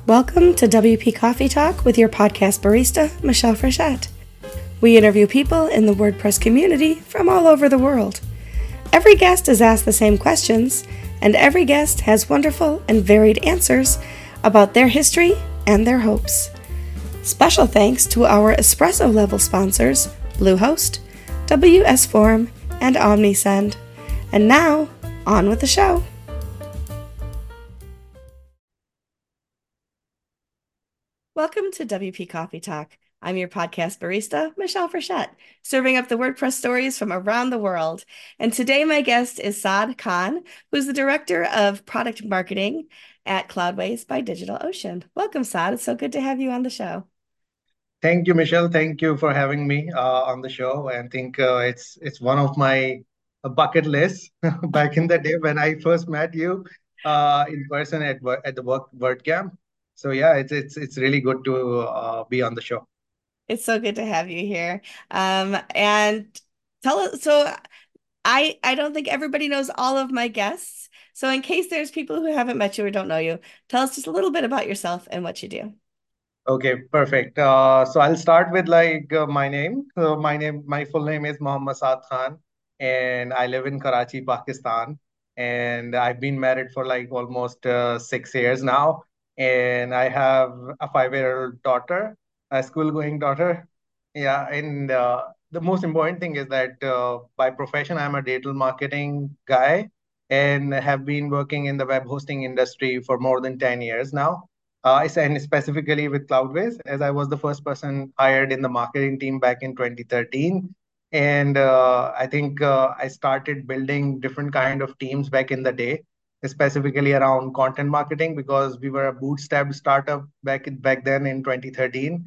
Welcome to WP Coffee Talk with your podcast barista, Michelle Frechette. We interview people in the WordPress community from all over the world. Every guest is asked the same questions, and every guest has wonderful and varied answers about their history and their hopes. Special thanks to our espresso level sponsors, Bluehost, WS Forum, and OmniSend. And now, on with the show. Welcome to WP Coffee Talk. I'm your podcast barista, Michelle Frechette, serving up the WordPress stories from around the world. And today my guest is Saad Khan, who's the Director of Product Marketing at Cloudways by DigitalOcean. Welcome, Saad. It's so good to have you on the show. Thank you, Michelle. Thank you for having me on the show. And I think it's one of my bucket lists back in the day when I first met you in person at the WordCamp. So yeah, it's really good to be on the show. It's so good to have you here. And tell us, so I don't think everybody knows all of my guests. So in case there's people who haven't met you or don't know you, tell us just a little bit about yourself and what you do. Okay, perfect. So I'll start with my name. My full name is Mohammad Saad Khan, and I live in Karachi, Pakistan. And I've been married for like almost 6 years now. And I have a 5-year-old daughter, a school-going daughter. Yeah, and the most important thing is that by profession, I'm a digital marketing guy and have been working in the web hosting industry for more than 10 years now, and specifically with Cloudways, as I was the first person hired in the marketing team back in 2013. And I think I started building different kind of teams back in the day, specifically around content marketing, because we were a bootstrapped startup back then in 2013.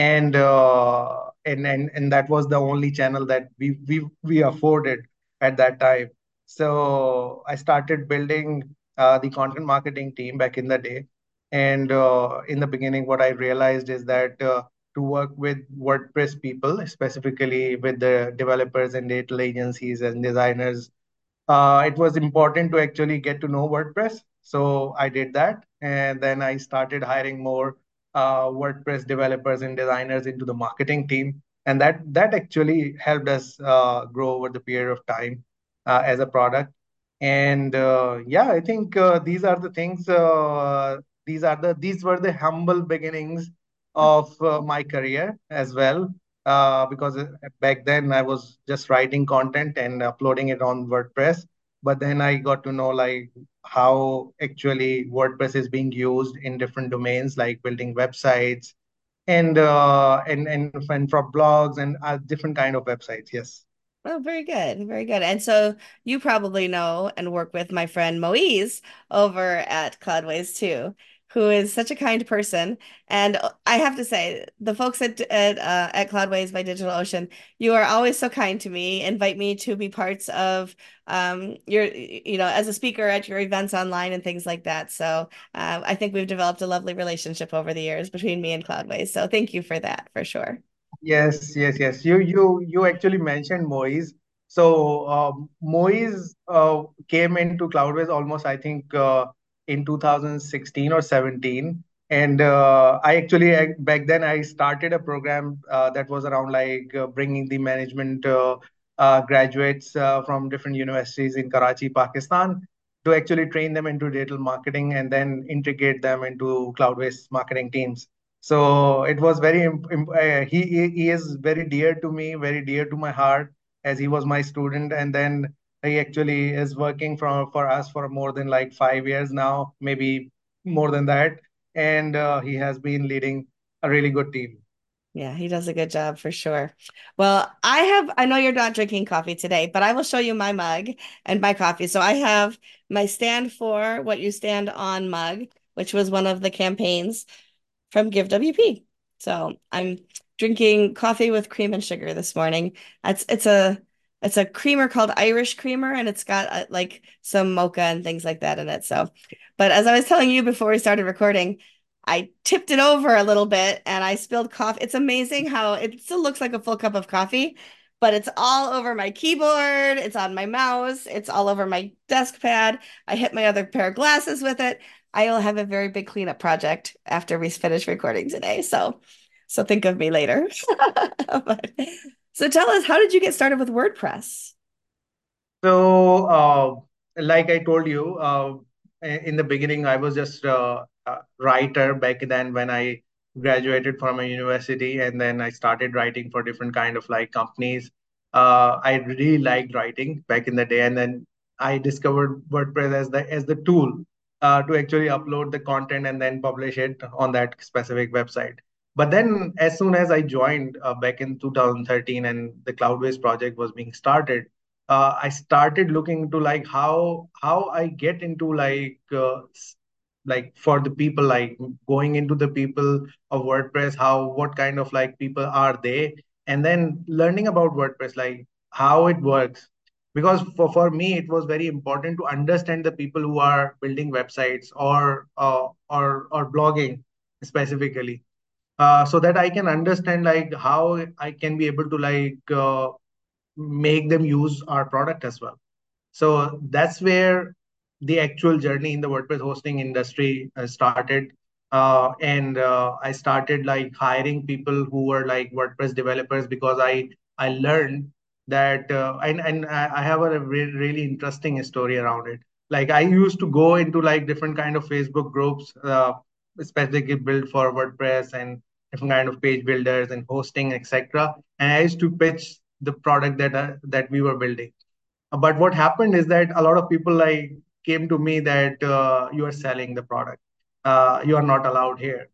And that was the only channel that we afforded at that time. So I started building the content marketing team back in the day, and in the beginning, what I realized is that to work with WordPress people, specifically with the developers and data agencies and designers, it was important to actually get to know WordPress. So I did that. And then I started hiring more WordPress developers and designers into the marketing team. And that actually helped us grow over the period of time as a product. And yeah, I think these are the things. These were the humble beginnings of my career as well. Because back then I was just writing content and uploading it on WordPress. But then I got to know like how actually WordPress is being used in different domains, like building websites and for blogs and different kind of websites. Yes. Oh, very good. Very good. And so you probably know and work with my friend Moise over at Cloudways too, who is such a kind person. And I have to say, the folks at Cloudways by DigitalOcean, you are always so kind to me, invite me to be parts of as a speaker at your events online and things like that. So I think we've developed a lovely relationship over the years between me and Cloudways. So thank you for that, for sure. Yes, yes, yes. You actually mentioned Moise. So Moise came into Cloudways almost, I think, in 2016 or 17. And back then I started a program that was around bringing the management graduates from different universities in Karachi, Pakistan, to actually train them into digital marketing and then integrate them into Cloudways marketing teams. So it was he is very dear to me, very dear to my heart, as he was my student. And then he actually is working for us for more than like 5 years now, maybe more than that. And he has been leading a really good team. Yeah, he does a good job for sure. Well, I know you're not drinking coffee today, but I will show you my mug and my coffee. So I have my Stand For What You Stand On mug, which was one of the campaigns from Give WP. So I'm drinking coffee with cream and sugar this morning. It's a creamer called Irish creamer, and it's got like some mocha and things like that in it. So, but as I was telling you before we started recording, I tipped it over a little bit and I spilled coffee. It's amazing how it still looks like a full cup of coffee, but it's all over my keyboard, it's on my mouse, it's all over my desk pad. I hit my other pair of glasses with it. I will have a very big cleanup project after we finish recording today. So think of me later. But, so tell us, how did you get started with WordPress? So, like I told you, in the beginning, I was just a writer back then when I graduated from a university, and then I started writing for different kind of like companies. I really liked writing back in the day, and then I discovered WordPress as the tool to actually upload the content and then publish it on that specific website. But then, as soon as I joined back in 2013, and the Cloudways project was being started, I started looking into like how I get into like for the people, like going into the people of WordPress, how what kind of like people are they, and then learning about WordPress, like how it works. Because for me, it was very important to understand the people who are building websites or blogging specifically, so that I can understand like how I can be able to make them use our product as well. So that's where the actual journey in the WordPress hosting industry started. And I started like hiring people who were like WordPress developers, because I learned that and I have a really interesting story around it. Like I used to go into like different kind of Facebook groups, specifically built for WordPress, and different kind of page builders and hosting, etc. And I used to pitch the product that we were building. But what happened is that a lot of people like came to me that you are selling the product, you are not allowed here.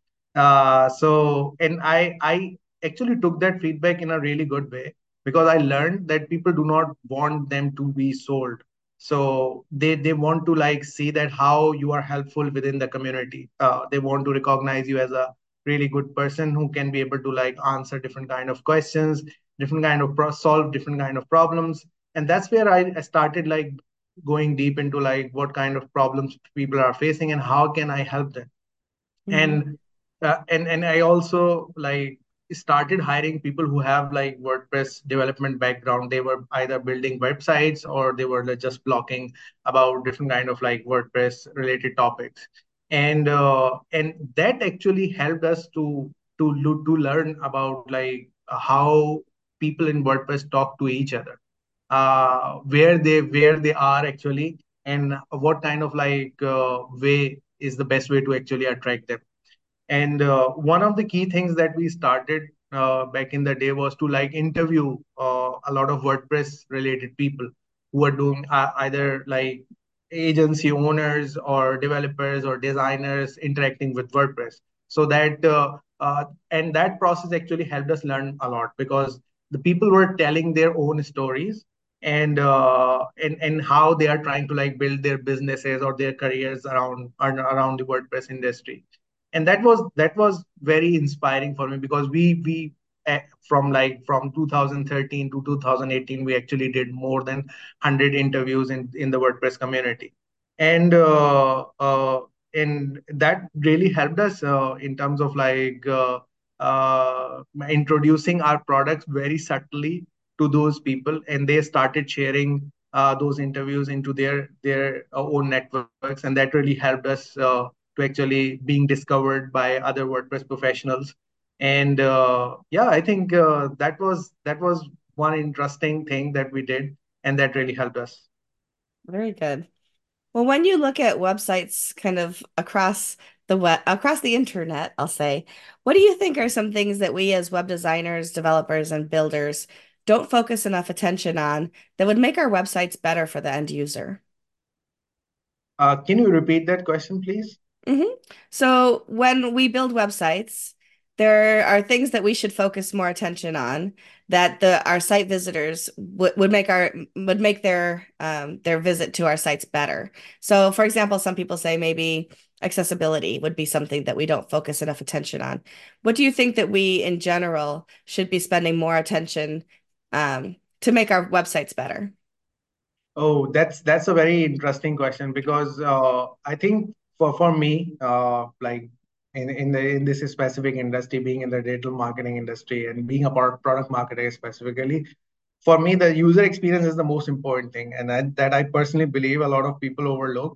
And I actually took that feedback in a really good way, because I learned that people do not want them to be sold. So they want to like see that how you are helpful within the community. They want to recognize you as a really good person who can be able to like answer different kind of questions, different kind of solve different kind of problems. And that's where I started like going deep into like what kind of problems people are facing and how can I help them. Mhm. And I also like started hiring people who have like WordPress development background. They were either building websites or they were like, just blogging about different kind of like WordPress related topics. And that actually helped us to learn about like how people in WordPress talk to each other, where they are actually, and what kind of way is the best way to actually attract them. And one of the key things that we started back in the day was to like interview a lot of WordPress related people who are doing either like agency owners or developers or designers interacting with WordPress. So and that process actually helped us learn a lot, because the people were telling their own stories, and how they are trying to like build their businesses or their careers around the WordPress industry. And that was very inspiring for me, because from 2013 to 2018 we actually did more than 100 interviews in the WordPress community. And uh, uh, and that really helped us in terms of introducing our products very subtly to those people, and they started sharing those interviews into their own networks, and that really helped us to actually being discovered by other WordPress professionals. And yeah, I think that was one interesting thing that we did, and that really helped us. Very good. Well, when you look at websites kind of across the internet, I'll say, what do you think are some things that we as web designers, developers, and builders don't focus enough attention on that would make our websites better for the end user? Can you repeat that question, please? hmm So when we build websites, there are things that we should focus more attention on that the our site visitors would make their visit to our sites better. So for example, some people say maybe accessibility would be something that we don't focus enough attention on. What do you think that we in general should be spending more attention to make our websites better? Oh, that's a very interesting question, because I think for me, like in this specific industry, being in the digital marketing industry and being a product marketer specifically, for me the user experience is the most important thing, and that I personally believe a lot of people overlook.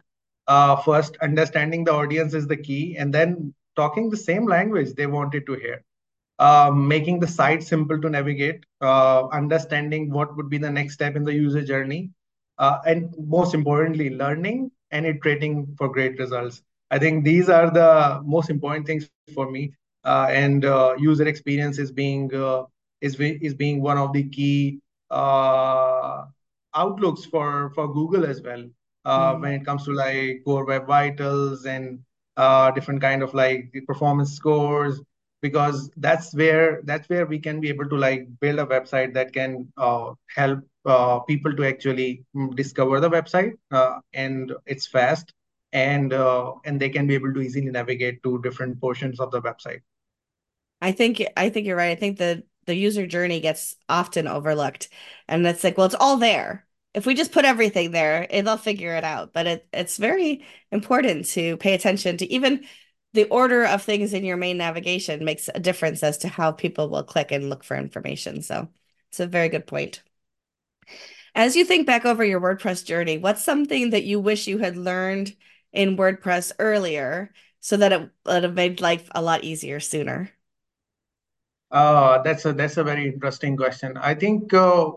First, understanding the audience is the key, and then talking the same language they wanted to hear, making the site simple to navigate, understanding what would be the next step in the user journey, and most importantly, learning and iterating for great results. I think these are the most important things for me, and user experience is being one of the key uh, outlooks for Google as well, when it comes to like Core Web Vitals and different kind of like the performance scores, because that's where we can be able to like build a website that can help people to actually discover the website, and it's fast, and they can be able to easily navigate to different portions of the website. I think you're right. I think the user journey gets often overlooked. And it's like, well, it's all there. If we just put everything there, they'll figure it out. But it's very important to pay attention to even the order of things in your main navigation makes a difference as to how people will click and look for information. So it's a very good point. As you think back over your WordPress journey, what's something that you wish you had learned in WordPress earlier so that it would have made life a lot easier sooner? That's a very interesting question. I think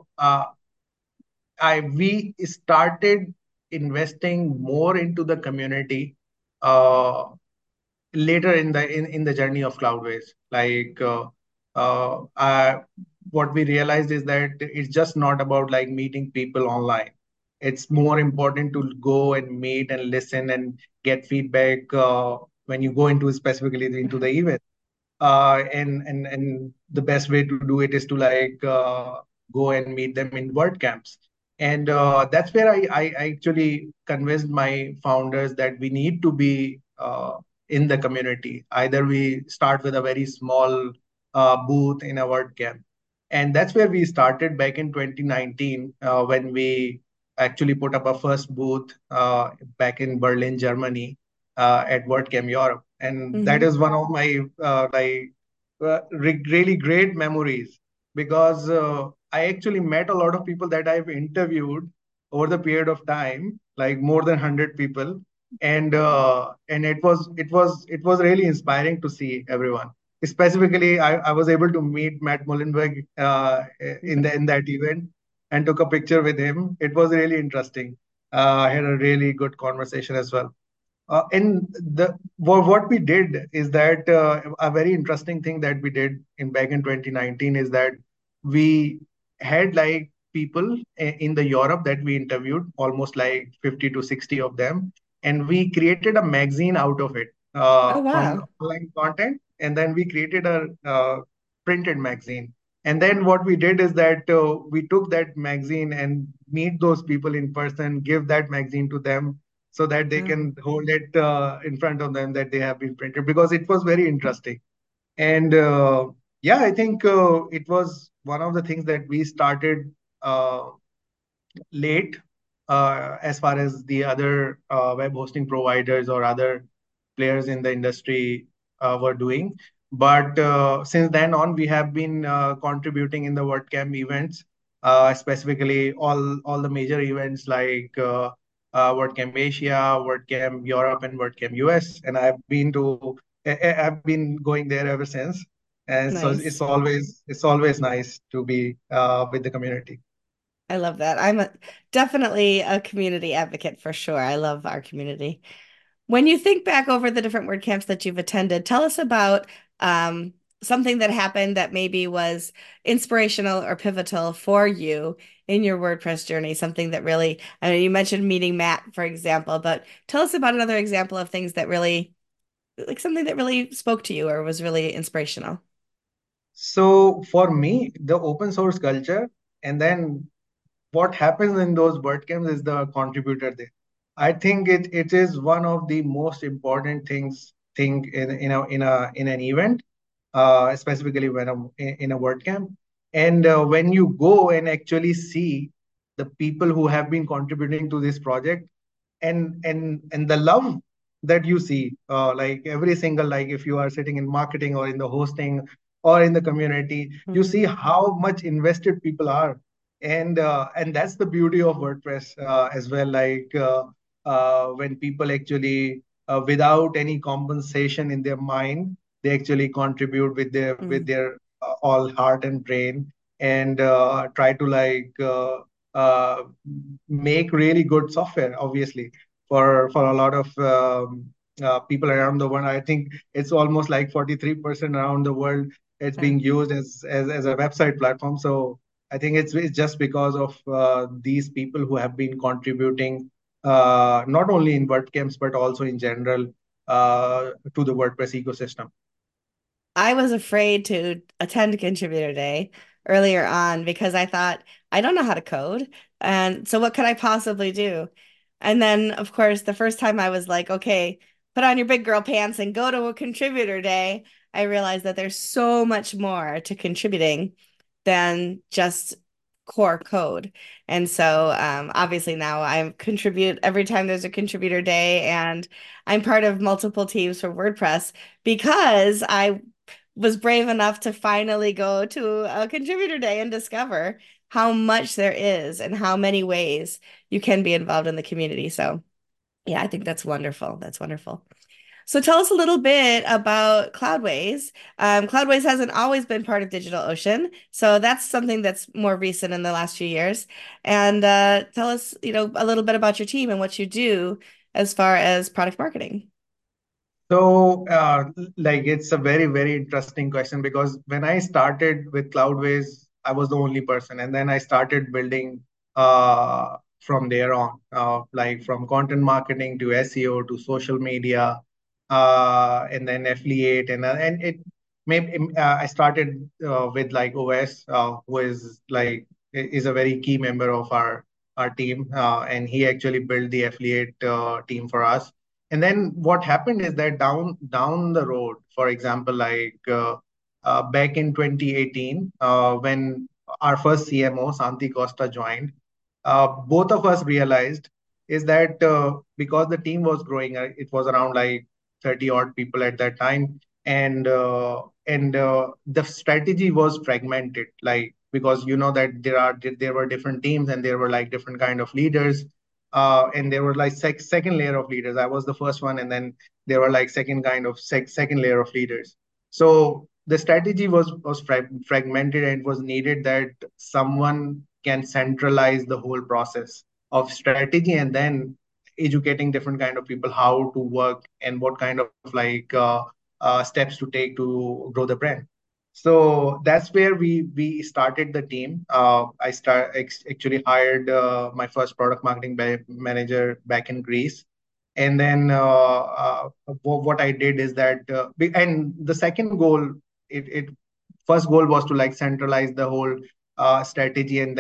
I we started investing more into the community uh, later in the journey of Cloudways. Like what we realized is that it's just not about like meeting people online. It's more important to go and meet and listen and get feedback when you go into specifically into the event. And the best way to do it is to like go and meet them in WordCamps. And that's where I actually convinced my founders that we need to be in the community. Either we start with a very small booth in a WordCamp. And that's where we started back in 2019, when we actually put up a first booth back in Berlin, Germany, at WordCamp Europe. And that Hmm. is one of my really great memories, because I actually met a lot of people that I've interviewed over the period of time, like more than 100 people, and it was really inspiring to see everyone. Specifically, I was able to meet Matt Mullenweg in that event and took a picture with him. It was really interesting. I had a really good conversation as well. And what we did is that a very interesting thing that we did in back in 2019 is that we had like people in the Europe that we interviewed, almost like 50 to 60 of them, and we created a magazine out of it, Oh, from wow. the online content, and then we created a printed magazine. And then what we did is that we took that magazine and meet those people in person, give that magazine to them so that they Wow. can hold it in front of them that they have been printed, because it was very interesting. And yeah, I think it was one of the things that we started uh, late, as far as the other web hosting providers or other players in the industry were doing. But since then on, we have been contributing in the WordCamp events, specifically all the major events like WordCamp Asia, WordCamp Europe, and WordCamp US. And I've been going there ever since. And so Nice. it's always nice to be with the community. I love that. Definitely a community advocate for sure. I love our community. When you think back over the different word camps that you've attended, tell us about something that happened that maybe was inspirational or pivotal for you in your WordPress journey. Something that really, I know you mentioned meeting Matt, for example, but tell us about another example of things that really, like something that really spoke to you or was really inspirational. So for me, the open source culture, and then what happens in those WordCamps is the contributor there. I think it is one of the most important thing in an event, specifically when in a WordCamp. And when you go and actually see the people who have been contributing to this project, and the love that you see, like every single, like if you are sitting in marketing or in the hosting or in the community, you Mhm. see how much invested people are. And that's the beauty of WordPress as well. Like when people actually, without any compensation in their mind, they actually contribute with Mm. their all heart and brain, and try to uh, make really good software, obviously, for a lot of people around the world. I think it's almost like 43% around the world it's Uh, being used as a website platform. So I think it's just because of these people who have been contributing, not only in WordCamps but also in general, to the WordPress ecosystem. I was afraid to attend Contributor Day earlier on because I thought, I don't know how to code. And so what could I possibly do? And then, of course, the first time I was like, okay, put on your big girl pants and go to a Contributor Day, I realized that there's so much more to contributing than just core code. And so obviously now I contribute every time there's a Contributor Day, and I'm part of multiple teams for WordPress because I was brave enough to finally go to a contributor day and discover how much there is and how many ways you can be involved in the community. So, yeah, I think that's wonderful. That's wonderful. So, tell us a little bit about Cloudways. Cloudways hasn't always been part of DigitalOcean, so that's something that's more recent in the last few years. And tell us, a little bit about your team and what you do as far as product marketing. So, it's a very, very interesting question, because when I started with Cloudways, I was the only person, and then I started building from there on, like from content marketing to SEO to social media, and then affiliate, and it maybe I started with like OS, who is is a very key member of our team, and he actually built the affiliate team for us. And then what happened is that down the road, for example, back in 2018, when our first CMO, Santi Costa, joined, both of us realized is that because the team was growing, it was around like 30 odd people at that time, and the strategy was fragmented, like, because you know that there were different teams, and there were like different kind of leaders, and there were like second layer of leaders. I was the first one, and then there were like second layer of leaders. So the strategy was fragmented, and it was needed that someone can centralize the whole process of strategy, and then educating different kind of people how to work and what kind of steps to take to grow the brand. So that's where we started the team. Actually hired my first product marketing manager back in Greece, and then what I did is that, and the second goal, it first goal was to like centralize the whole strategy, and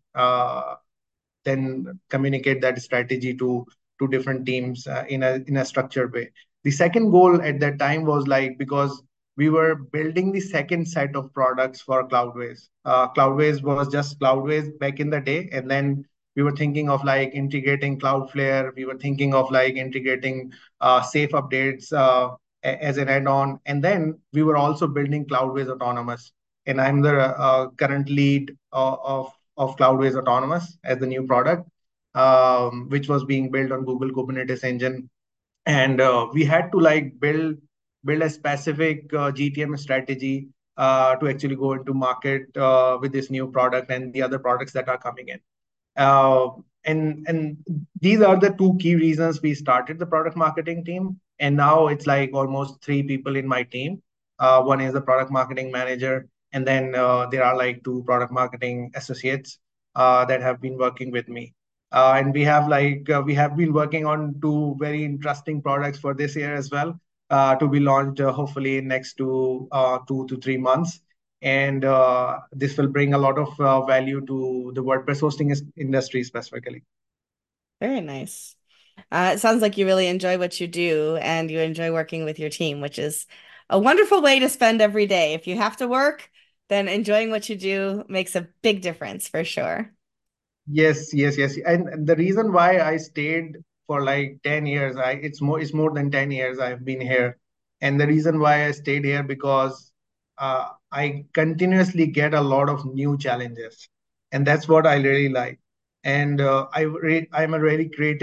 then communicate that strategy to different teams in a structured way. The second goal at that time was like, because we were building the second set of products for Cloudways. Cloudways was just Cloudways back in the day, and then we were thinking of like integrating Cloudflare. We were thinking of like integrating safe updates as an add-on, and then we were also building Cloudways Autonomous. And I'm the current lead of Cloudways Autonomous as the new product, which was being built on Google Kubernetes Engine. And we had to like build a specific GTM strategy to actually go into market with this new product and the other products that are coming in. Uh, and these are the two key reasons we started the product marketing team. And now it's like almost three people in my team. One is the product marketing manager, and then there are like two product marketing associates that have been working with me. And we have been working on two very interesting products for this year as well, to be launched hopefully in next 2 to 3 months, and this will bring a lot of value to the WordPress hosting industry specifically. Very nice. It sounds like you really enjoy what you do and you enjoy working with your team, which is a wonderful way to spend every day. If you have to work, then enjoying what you do makes a big difference for sure. Yes, yes, yes. And the reason why I stayed for like 10 years, it's more than 10 years I've been here. And the reason why I stayed here, because I continuously get a lot of new challenges. And that's what I really like. And I'm a really creative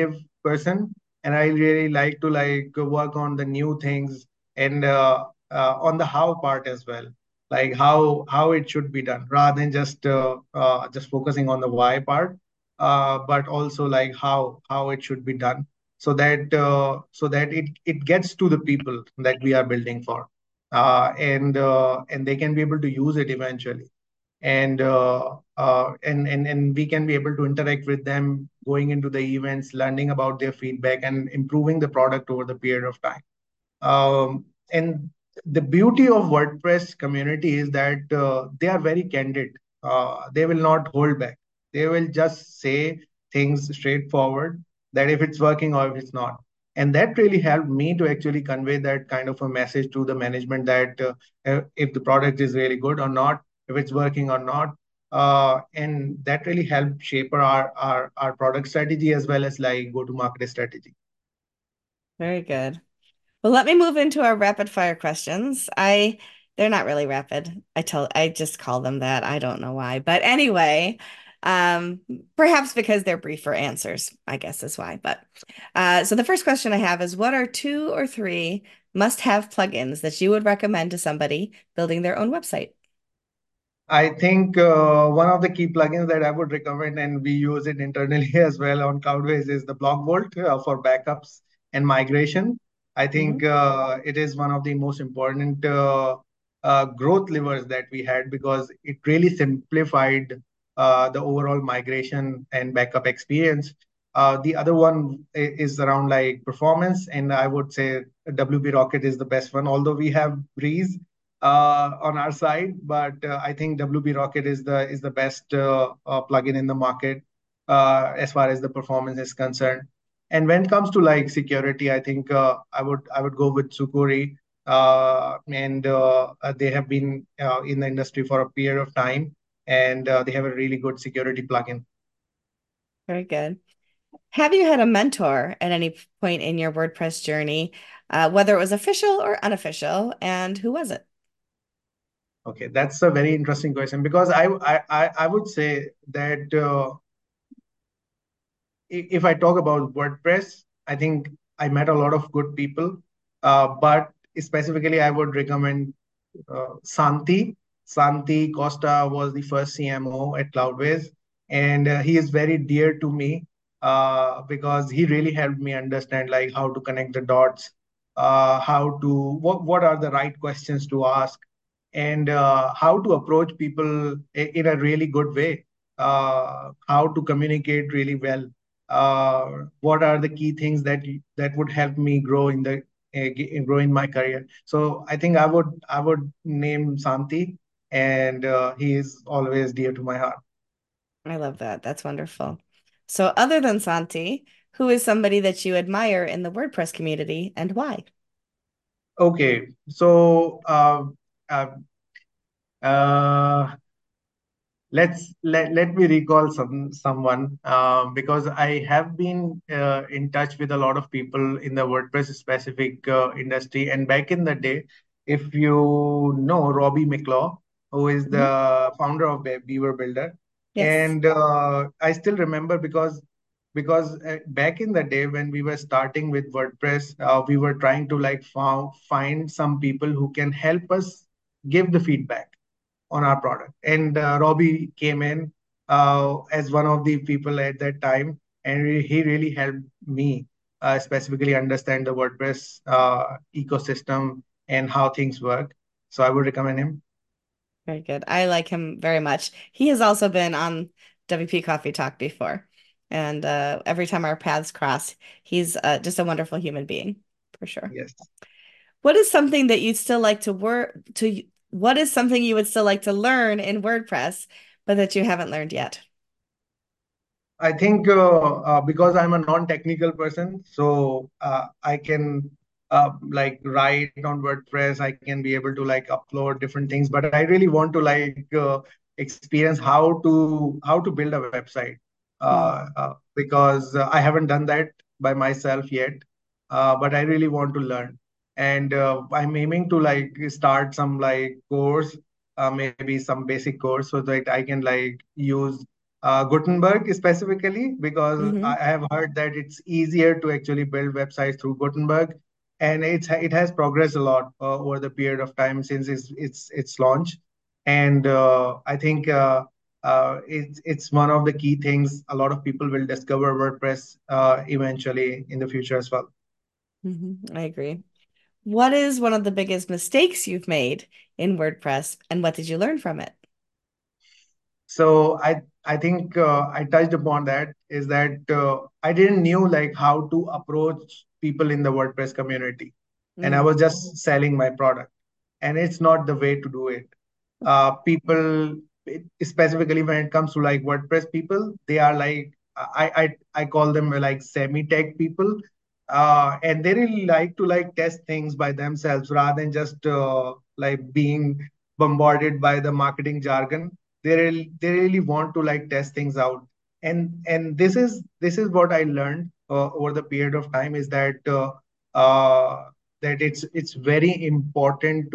person, and I really like to like work on the new things and on the how part as well, like how it should be done, rather than just focusing on the why part, but also like how it should be done, so that it gets to the people that we are building for, and they can be able to use it eventually, and we can be able to interact with them, going into the events, learning about their feedback, and improving the product over the period of time. And the beauty of WordPress community is that they are very candid. They will not hold back. They will just say things straightforward, that if it's working or if it's not. And that really helped me to actually convey that kind of a message to the management, that if the product is really good or not, if it's working or not. And that really helped shape our product strategy as well as like go to market strategy. Very good. Well, let me move into our rapid fire questions. They're not really rapid. I just call them that. I don't know why. But anyway, um, perhaps because they're briefer answers, I guess is why. But so the first question I have is what are two or three must-have plugins that you would recommend to somebody building their own website? I think one of the key plugins that I would recommend, and we use it internally as well on Cloudways, is the BlockVault for backups and migration. I think Hmm. it is one of the most important growth levers that we had, because it really simplified the overall migration and backup experience. The other one is around like performance, and I would say WP Rocket is the best one, although we have Breeze on our side, but I think WP Rocket is the best plugin in the market as far as the performance is concerned. And when it comes to like security, I think I would go with Sukuri, and they have been in the industry for a period of time, and they have a really good security plugin. Very good. Have you had a mentor at any point in your WordPress journey, whether it was official or unofficial, and who was it? Okay, that's a very interesting question, because I would say that if I talk about WordPress, I think I met a lot of good people, but specifically, I would recommend Santi. Santi Costa was the first CMO at Cloudways, and he is very dear to me because he really helped me understand like how to connect the dots, how to what are the right questions to ask, and how to approach people in a really good way, how to communicate really well. What are the key things that would help me grow in the grow in my career. So I think I would name Santi, and he is always dear to my heart. I love that. That's wonderful. So, other than Santi, who is somebody that you admire in the WordPress community and why? Okay, so uh, uh, let me recall someone, because I have been in touch with a lot of people in the WordPress specific industry. And back in the day, if you know Robbie McClaw, who is Mhm. the founder of Beaver Builder, Yes. and I still remember, because back in the day when we were starting with WordPress, we were trying to like find some people who can help us give the feedback on our product. And Robbie came in as one of the people at that time, and he really helped me specifically understand the WordPress ecosystem and how things work. So I would recommend him. Very good. I like him very much. He has also been on WP Coffee Talk before. And every time our paths cross, he's just a wonderful human being, for sure. Yes. What is something that you'd still like to what is something you would still like to learn in WordPress, but that you haven't learned yet? I think because I'm a non-technical person, so I can like write on WordPress. I can be able to like upload different things, but I really want to like experience how to build a website, Hmm. because I haven't done that by myself yet, but I really want to learn, and I'm aiming to like start some like course, maybe some basic course, so that I can like use Gutenberg specifically because I Hmm. have heard that it's easier to actually build websites through Gutenberg, and it has progressed a lot over the period of time since its launch, and I think it's one of the key things a lot of people will discover WordPress eventually in the future as well. I agree. What is one of the biggest mistakes you've made in WordPress, and what did you learn from it? So I think I touched upon that is that I didn't knew like how to approach people in the WordPress community, and I Mm. was just selling my product, and it's not the way to do it. People, specifically when it comes to like WordPress people, they are like I call them like semi-tech people, and they really like to like test things by themselves rather than just like being bombarded by the marketing jargon. They really want to like test things out, and this is what I learned over the period of time is uh, that it's very important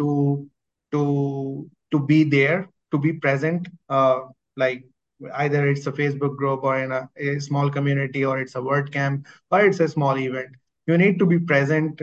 to be there, to be present, like either it's a Facebook group or in a small community, or it's a WordCamp, or it's a small event. You need to be present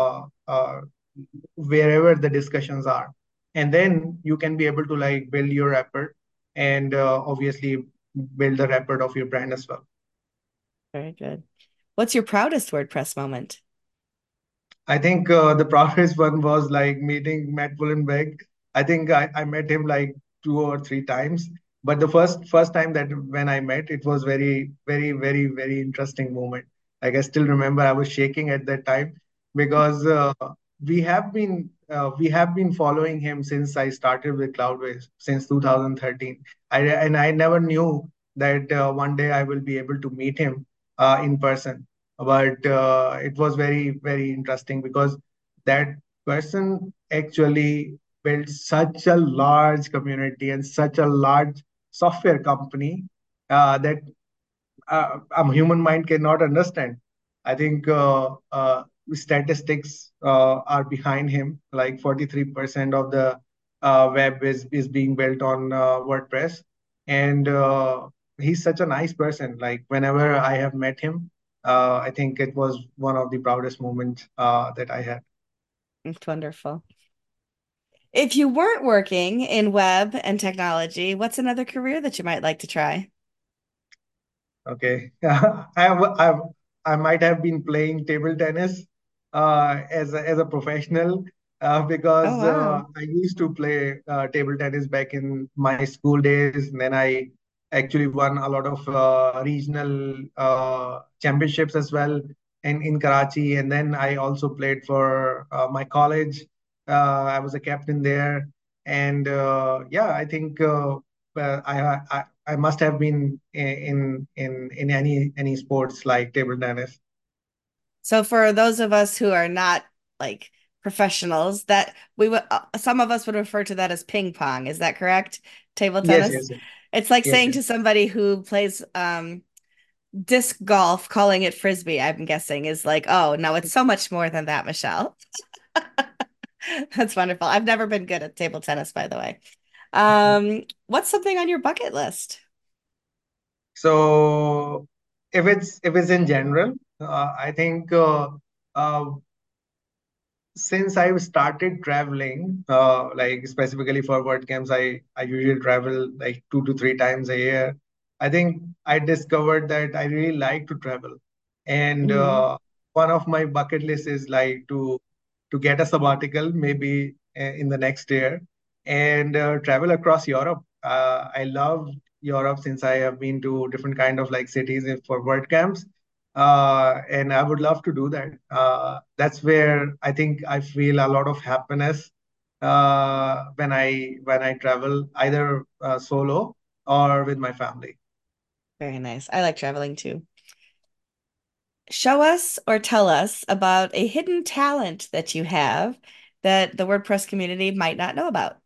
wherever the discussions are, and then you can be able to like build your rapport and obviously build the rapport of your brand as well. Very good. What's your proudest WordPress moment? I think the proudest one was like meeting Matt Mullenweg. I think I met him like 2 or 3 times, but the first time that when I met, it was very, very, very, very interesting moment. Like I still remember, I was shaking at that time because we have been following him since I started with Cloudways since 2013. And I never knew that one day I will be able to meet him in person, but it was very very interesting because that person actually built such a large community and such a large software company that a human mind cannot understand. I think statistics are behind him. Like 43% of the web is being built on WordPress, and he's such a nice person. Like whenever I have met him, I think it was one of the proudest moments that I had. It's wonderful. If you weren't working in web and technology, what's another career that you might like to try? Okay. I might have been playing table tennis as a professional Oh, because wow. I used to play table tennis back in my school days. And then I actually won a lot of regional championships as well in Karachi. And then I also played for my college. I was a captain there. And yeah, I think I must have been in any sports like table tennis. So for those of us who are not like professionals, that we would some of us would refer to that as ping pong. Is that correct? Table Yes, tennis. yes, yes, It's like yes, saying yes. to somebody who plays disc golf, calling it frisbee, I'm guessing, is like, oh, no, it's so much more than that, Michelle. That's wonderful. I've never been good at table tennis, by the way. What's something on your bucket list? So if it's in general, I think uh, since I've started traveling, like specifically for WordCamps, I usually travel like 2 to 3 times a year. I think I discovered that I really like to travel, and Mhm. one of my bucket lists is like to get a sabbatical maybe in the next year and travel across Europe. I love Europe since I have been to different kind of like cities for WordCamps, and I would love to do that. That's where I think I feel a lot of happiness when I travel either solo or with my family. Very nice. I like traveling too. Show us or tell us about a hidden talent that you have that the WordPress community might not know about.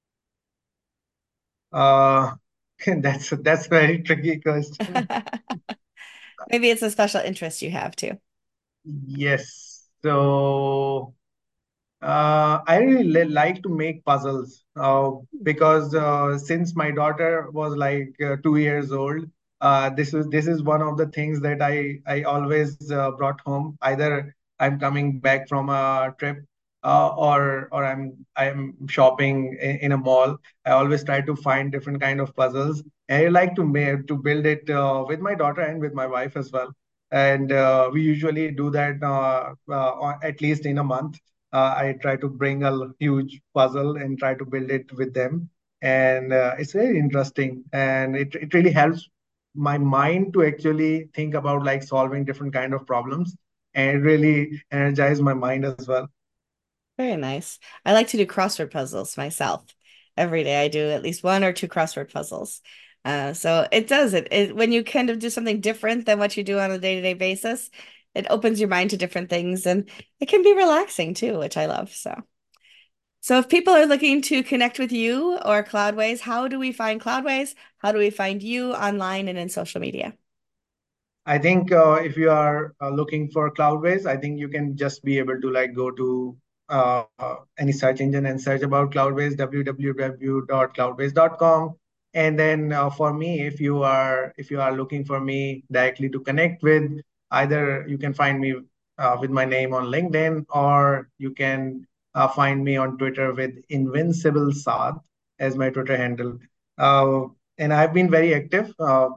Uh, that's a very tricky question. Maybe it's a special interest you have too. Yes. So I really like to make puzzles because since my daughter was like 2 years old, this is one of the things that I always brought home. Either I'm coming back from a trip or I'm shopping in a mall. I always try to find different kind of puzzles. And I like to build it with my daughter and with my wife as well. And we usually do that at least in a month. I try to bring a huge puzzle and try to build it with them. And it's very interesting. And it really helps my mind to actually think about like solving different kind of problems and really energize my mind as well. Very nice. I like to do crossword puzzles myself. Every day I do at least one or two crossword puzzles. So it does it when you kind of do something different than what you do on a day-to-day basis, it opens your mind to different things and it can be relaxing too, which I love. So if people are looking to connect with you or Cloudways, how do we find Cloudways? How do we find you online and in social media? I think if you are looking for Cloudways, I think you can just be able to like go to any search engine and search about Cloudways, www.cloudways.com. And then for me, if you are looking for me directly to connect with, either you can find me with my name on LinkedIn, or you can find me on Twitter with Invincible Saad as my Twitter handle. Uh, and I've been very active.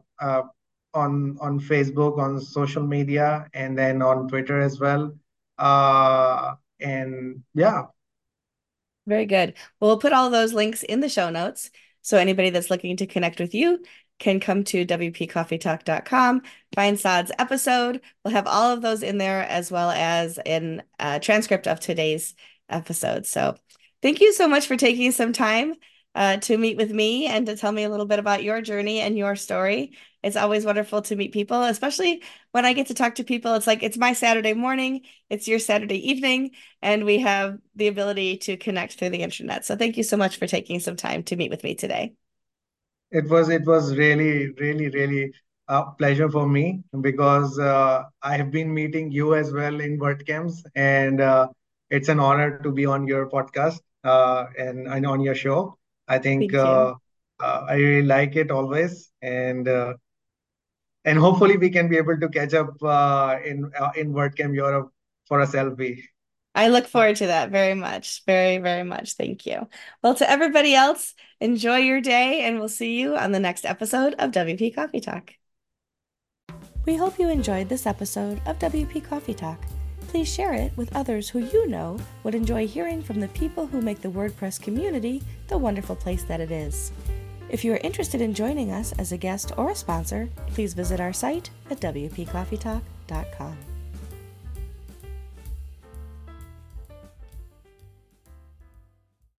On Facebook, on social media, and then on Twitter as well. And yeah, Very good. Well, we'll put all those links in the show notes. So anybody that's looking to connect with you can come to wpcoffeetalk.com, find Saad's episode. We'll have all of those in there as well as in a transcript of today's episode. So thank you so much for taking some time to meet with me and to tell me a little bit about your journey and your story. It's always wonderful to meet people, especially when I get to talk to people. It's like it's my Saturday morning, it's your Saturday evening, and we have the ability to connect through the internet. So thank you so much for taking some time to meet with me today. it was really a pleasure for me because I have been meeting you as well in WordCamps, and it's an honor to be on your podcast and on your show. I think Thank you. I really like it always, and hopefully we can be able to catch up in WordCamp Europe for a selfie. I look forward to that very much. Very, very much. Thank you. Well, to everybody else, enjoy your day, and we'll see you on the next episode of WP Coffee Talk. We hope you enjoyed this episode of WP Coffee Talk. Please share it with others who you know would enjoy hearing from the people who make the WordPress community the wonderful place that it is. If you are interested in joining us as a guest or a sponsor, please visit our site at wpcoffeetalk.com.